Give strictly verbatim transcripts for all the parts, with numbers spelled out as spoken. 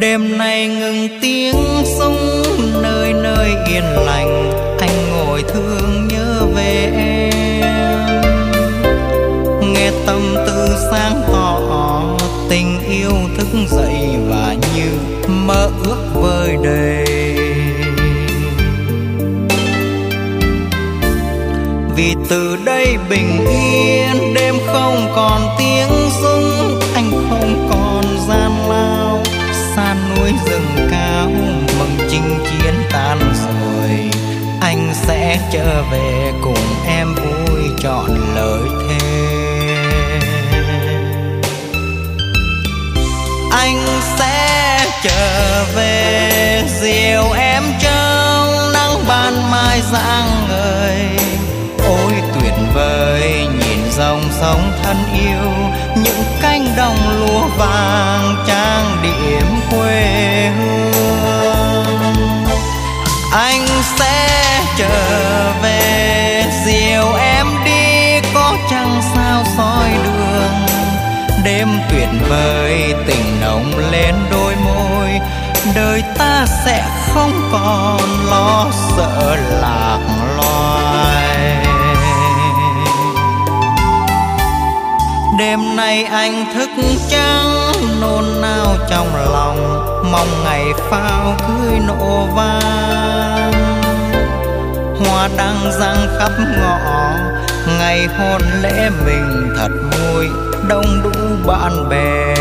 Đêm nay ngừng tiếng súng, nơi nơi yên lành, anh ngồi thương nhớ về em. Nghe tâm tư sáng tỏ, tình yêu thức dậy và như mơ ước vơi đầy. Vì từ đây bình yên, đêm không còn tiếng súng, anh không còn gian lao. Xa núi rừng cao mừng chinh chiến tan rồi, anh sẽ trở về cùng em vui trọn lời thề. Anh sẽ trở về dìu em trong nắng ban mai rạng ngời. Ôi tuyệt vời nhìn dòng sông thân yêu, những cánh đồng lúa vàng trang điểm quê hương. Anh sẽ trở về dìu em đi, có trăng sao soi đường. Đêm tuyệt vời tình nồng lên đôi môi, đời ta sẽ không còn lo sợ lạc loài. Đêm nay anh thức trắng nôn nao trong lòng, mong ngày pháo cưới nổ vang. Hoa đăng răng khắp ngõ, ngày hôn lễ mình thật vui, đông đủ bạn bè.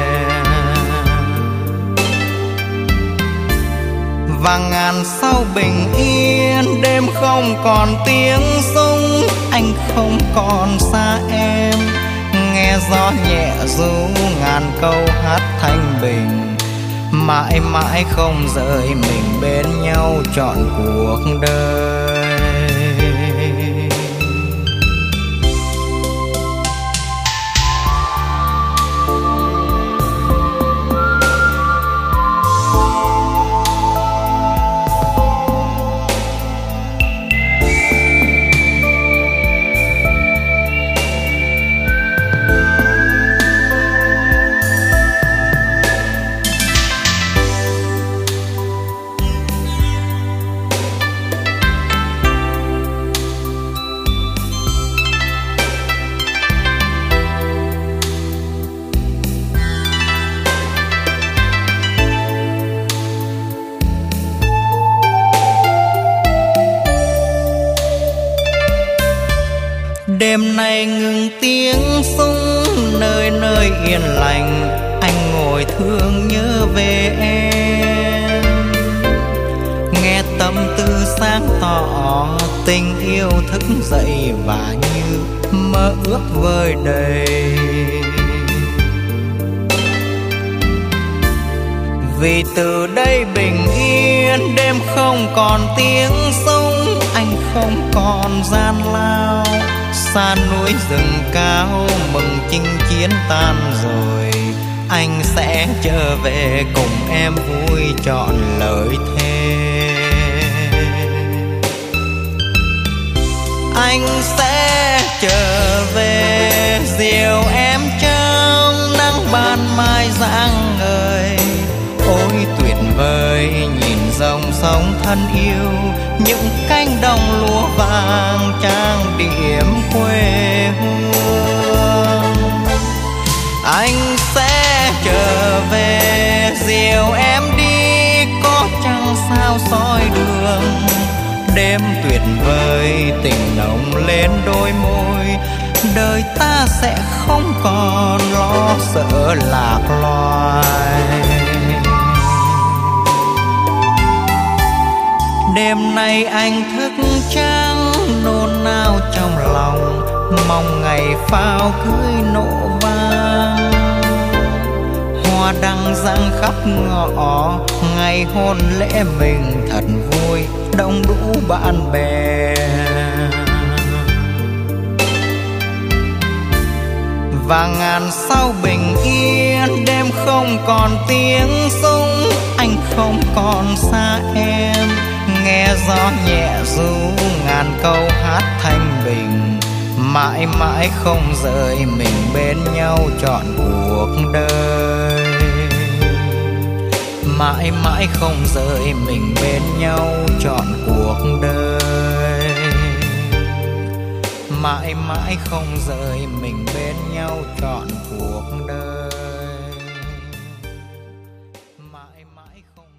Và ngàn sau bình yên, đêm không còn tiếng súng, anh không còn xa em. Nghe gió nhẹ ru ngàn câu hát thanh bình, mãi mãi không rời mình bên nhau trọn cuộc đời. Đêm nay ngừng tiếng súng, nơi nơi yên lành, anh ngồi thương nhớ về em. Nghe tâm tư sáng tỏ, tình yêu thức dậy và như mơ ước vơi đầy. Vì từ đây bình yên, đêm không còn tiếng súng, anh không còn gian lao. Xa núi rừng cao mừng chinh chiến tan rồi, anh sẽ trở về cùng em vui trọn lời thề. Anh sẽ trở về dìu em trong nắng ban mai rạng ngời. Ôi tuyệt vời nhìn dòng sông thân yêu, những cánh đồng lúa vàng trang điểm quê hương. Anh sẽ trở về dìu em đi, có trăng sao soi đường. Đêm tuyệt vời tình nồng lên đôi môi, đời ta sẽ không còn lo sợ lạc loài. Đêm nay anh thức trắng nôn nao trong lòng, mong ngày pháo cưới nổ vang. Hoa đăng răng khắp ngõ, ngày hôn lễ mình thật vui, đông đủ bạn bè. Và ngàn sau bình yên, đêm không còn tiếng súng, anh không còn xa em. Nghe gió nhẹ ru ngàn câu hát thanh bình, mãi mãi không rời mình bên nhau trọn cuộc đời. mãi mãi không rời mình bên nhau trọn cuộc đời. Mãi mãi không rời mình bên nhau trọn cuộc đời. Mãi mãi không